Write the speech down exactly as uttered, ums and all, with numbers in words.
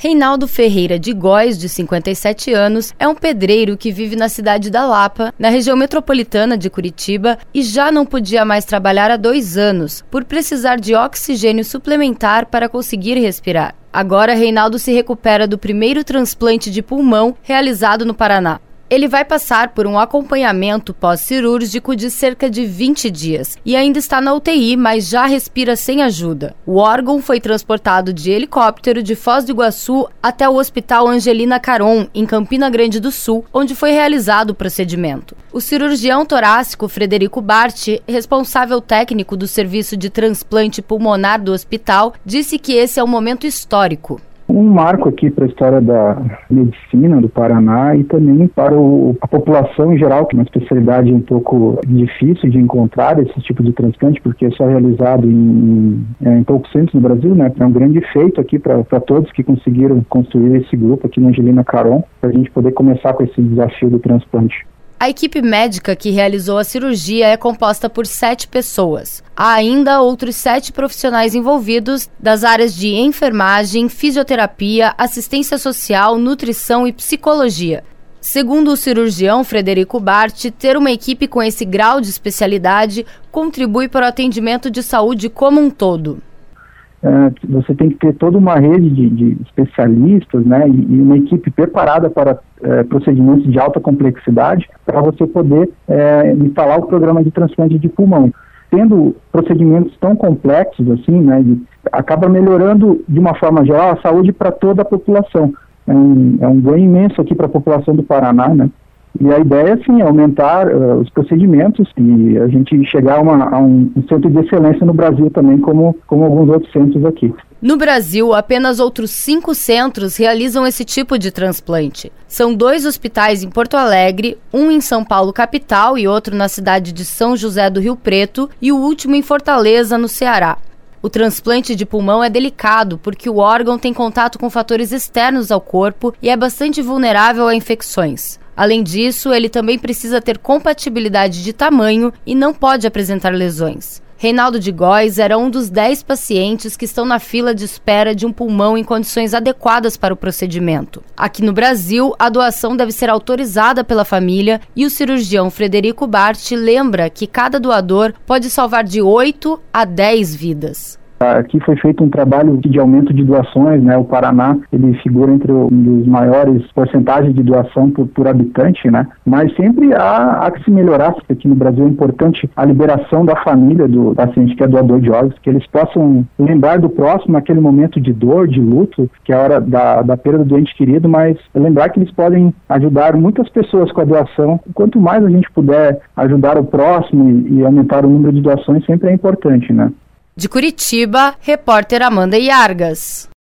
Reinaldo Ferreira de Góes, de cinquenta e sete anos, é um pedreiro que vive na cidade da Lapa, na região metropolitana de Curitiba, e já não podia mais trabalhar há dois anos, por precisar de oxigênio suplementar para conseguir respirar. Agora, Reinaldo se recupera do primeiro transplante de pulmão realizado no Paraná. Ele vai passar por um acompanhamento pós-cirúrgico de cerca de vinte dias e ainda está na U T I, mas já respira sem ajuda. O órgão foi transportado de helicóptero de Foz do Iguaçu até o Hospital Angelina Caron, em Campina Grande do Sul, onde foi realizado o procedimento. O cirurgião torácico Frederico Barti, responsável técnico do serviço de transplante pulmonar do hospital, disse que esse é um momento histórico. Um marco aqui para a história da medicina do Paraná e também para o, a população em geral, que é uma especialidade um pouco difícil de encontrar esse tipo de transplante, porque é só realizado em, em, em poucos centros no Brasil, né? É um grande feito aqui para todos que conseguiram construir esse grupo aqui na Angelina Caron, para a gente poder começar com esse desafio do transplante. A equipe médica que realizou a cirurgia é composta por sete pessoas. Há ainda outros sete profissionais envolvidos das áreas de enfermagem, fisioterapia, assistência social, nutrição e psicologia. Segundo o cirurgião Frederico Barti, ter uma equipe com esse grau de especialidade contribui para o atendimento de saúde como um todo. Uh, você tem que ter toda uma rede de, de especialistas, né, e, e uma equipe preparada para uh, procedimentos de alta complexidade para você poder uh, instalar o programa de transplante de pulmão. Tendo procedimentos tão complexos assim, né, de, acaba melhorando de uma forma geral a saúde para toda a população. É um, é um ganho imenso aqui para a população do Paraná, né? E a ideia, sim, é aumentar uh, os procedimentos e a gente chegar a, uma, a um, um centro de excelência no Brasil também, como, como alguns outros centros aqui. No Brasil, apenas outros cinco centros realizam esse tipo de transplante. São dois hospitais em Porto Alegre, um em São Paulo capital e outro na cidade de São José do Rio Preto e o último em Fortaleza, no Ceará. O transplante de pulmão é delicado porque o órgão tem contato com fatores externos ao corpo e é bastante vulnerável a infecções. Além disso, ele também precisa ter compatibilidade de tamanho e não pode apresentar lesões. Reinaldo de Góes era um dos dez pacientes que estão na fila de espera de um pulmão em condições adequadas para o procedimento. Aqui no Brasil, a doação deve ser autorizada pela família e o cirurgião Frederico Barti lembra que cada doador pode salvar de oito a dez vidas. Aqui foi feito um trabalho de aumento de doações, né? O Paraná, ele figura entre um dos maiores porcentagens de doação por, por habitante, né? Mas sempre há, há que se melhorar, porque aqui no Brasil é importante a liberação da família do paciente que é doador de órgãos, que eles possam lembrar do próximo naquele momento de dor, de luto, que é a hora da, da perda do ente querido, mas lembrar que eles podem ajudar muitas pessoas com a doação. Quanto mais a gente puder ajudar o próximo e, e aumentar o número de doações, sempre é importante, né? De Curitiba, repórter Amanda Iargas.